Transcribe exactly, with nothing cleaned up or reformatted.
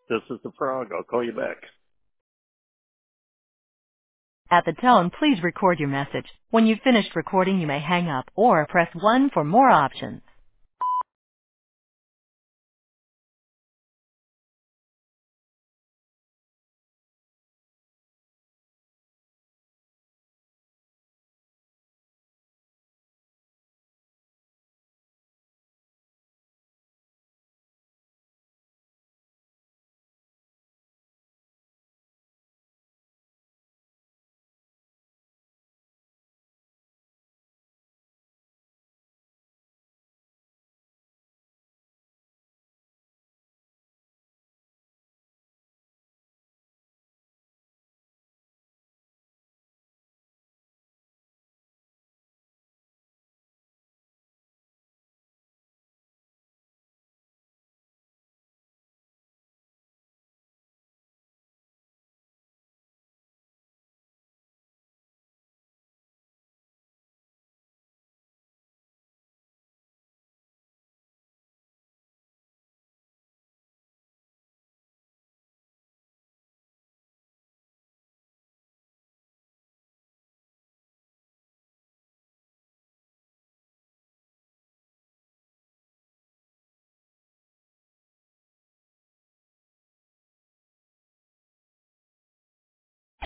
This is the frog. I'll call you back. At the tone, please record your message. When you've finished recording, you may hang up or press one for more options.